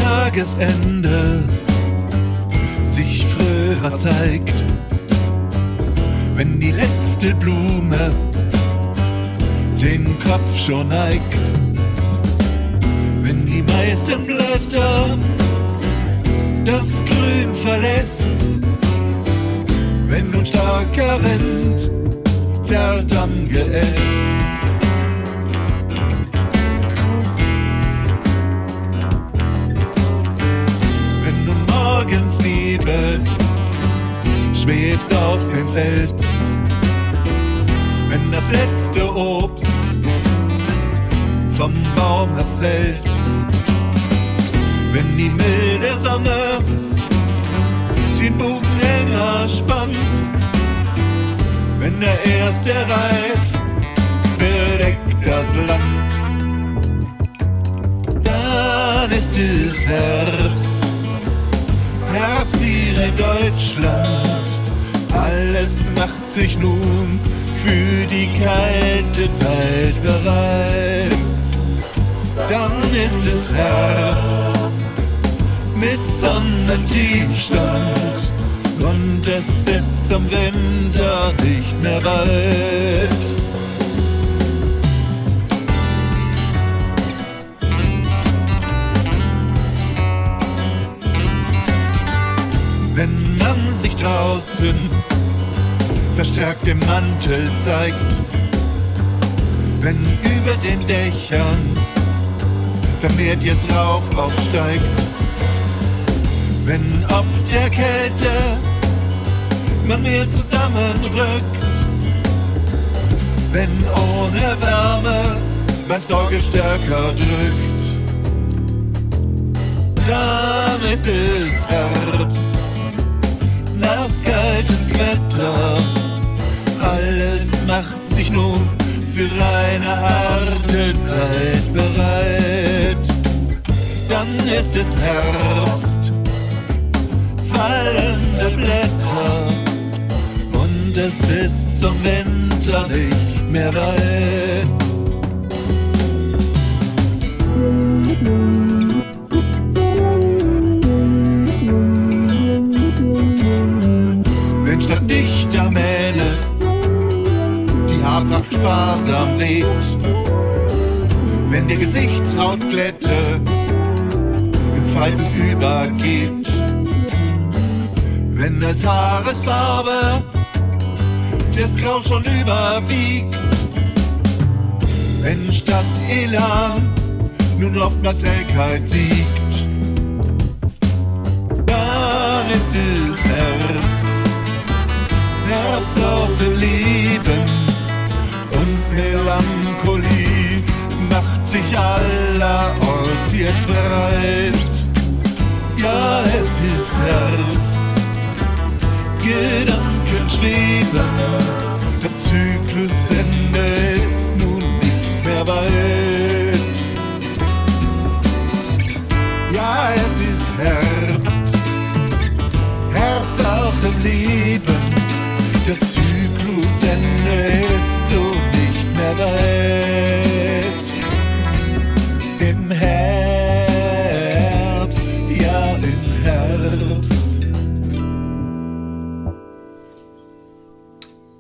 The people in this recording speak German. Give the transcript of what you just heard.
Tagesende sich früher zeigt, wenn die letzte Blume den Kopf schon neigt, wenn die meisten Blätter das Grün verlässt, wenn nun starker Wind zerrt am Geäst. Wenn nun morgens Nebel schwebt auf dem Feld, wenn das letzte Obst vom Baum fällt, wenn die milde Sonne den Bogen enger spannt, wenn der erste Reif bedeckt das Land, dann ist es Herbst, Herbst hier in Deutschland. Alles macht sich nun für die kalte Zeit bereit. Dann ist es Herbst mit Sonnentiefstand und es ist zum Winter nicht mehr weit. Wenn man sich draußen verstärkt im Mantel zeigt, wenn über den Dächern vermehrt jetzt Rauch aufsteigt, wenn ob der Kälte man mehr zusammenrückt, wenn ohne Wärme man Sorge stärker drückt, dann ist es Herbst, nass kaltes Wetter, alles macht sich nun für eine harte Zeit bereit. Dann ist es Herbst, fallende Blätter und es ist zum Winter nicht mehr weit. Wenn statt dichter Mähne die Haarpracht sparsam weht, wenn der Gesichtshautglätte in Falten übergeht, wenn als Haaresfarbe das Grau schon überwiegt, wenn statt Elan nun oftmals Trägheit siegt, dann ist es Herbst, Herbst auch im Leben und Melancholie macht sich allerorts jetzt breit. Ja, es ist Herbst, Gedanken schweben, das Zyklusende ist nun nicht mehr weit. Ja, es ist Herbst, Herbst auch im Leben, das Zyklusende ist nun nicht mehr weit. Im Herbst, ja im Herbst.